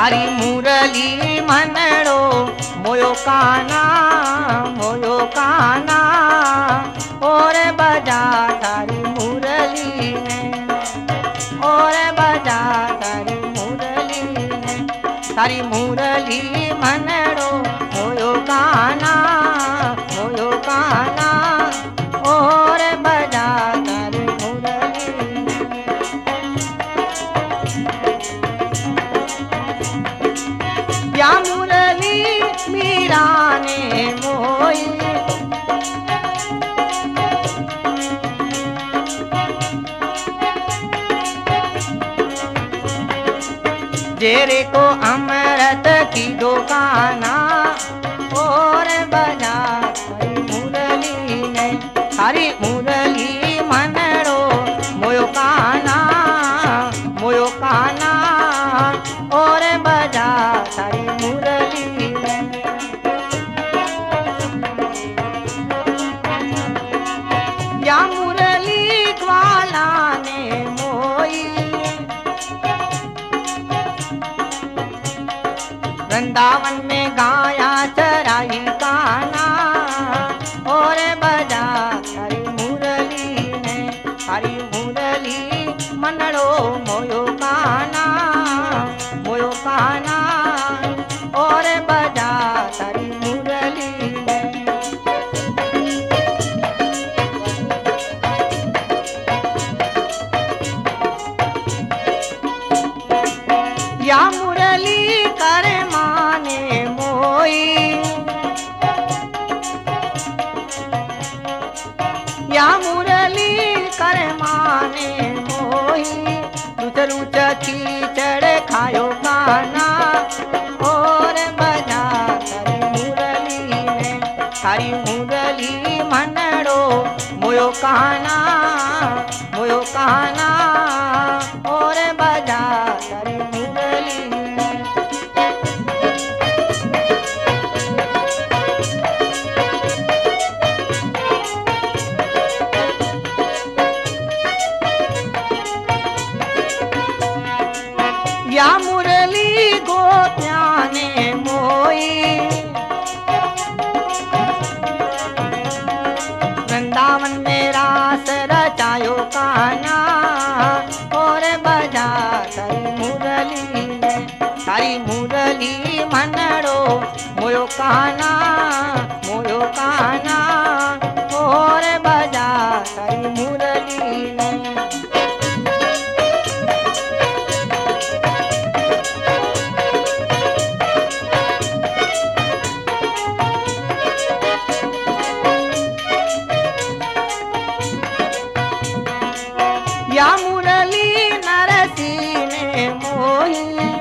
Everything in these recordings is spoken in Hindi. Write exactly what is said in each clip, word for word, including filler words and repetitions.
थारी मुरली मनड़ो मोयो काना मोयो काना और बजा थारी मुरली ने और बजा थारी मुरली ने थारी मुरली मनड़ो मोयो काना मोयो काना और बजा थारी मुरली या मुरली मीरा ने मोई जेरे को अमृत की दुकाना और बजा थारी मुरली ने थारी मुरली मनड़ो मोयो काना मोयो काना और बजा थारी मुरली ने या मुरली ग्वाला ने मोई वृंदावन में गाया चराई काना और बजा थारी मुरली ने थारी मुरली मनड़ो मोयो काना मोयो काना और बजा थारी मुरली ने या मुरली कर माने मोई या मुरली कर माने मोई दूसरू चखी चढ़ खायो काना और बजा थारी मुरली ने थारी मुरली मनड़ो मोयो काना मोयो काना और बजा थारी मुरली ने या मुरली गोप्याने मोई वृंदावन में रास रचायो काना और बजा थारी मुरली ने थारी मुरली मनड़ो मोयो काना मोयो काना और बजा थारी मुरली ने या मुरली नरसी ने मोही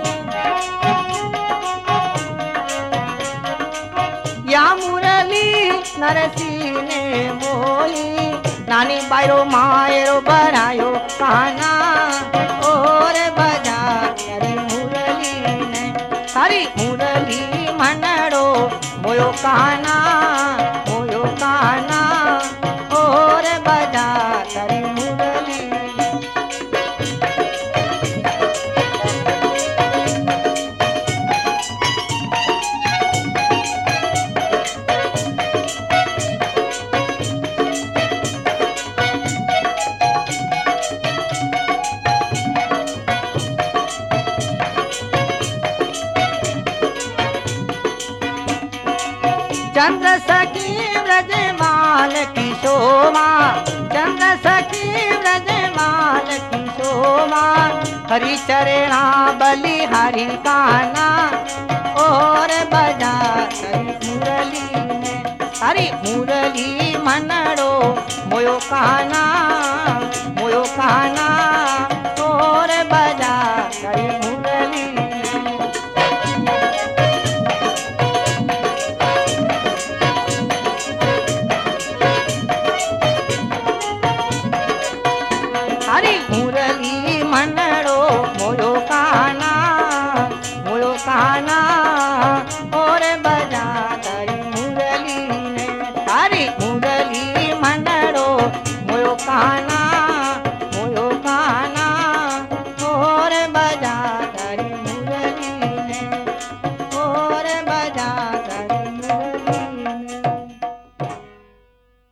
या मुरली नरसी ने मोही नानी बायरो मायरो बनायो काना और बजा थारी मुरली ने थारी मुरली मनड़ो मोयो काना मोयो काना और बजा थारी मुरली चंद्र सखी व्रजमाल की शोभा चंद्र सखी व्रजमाल की शोभा हरि चरणा बलिहारी काना और बजा थारी मुरली ने थारी मुरली मनड़ो मोयो काना मोयो काना और बजा थारी मुरली थारी मुरली मनड़ो मोयो काना मोयो काना ओ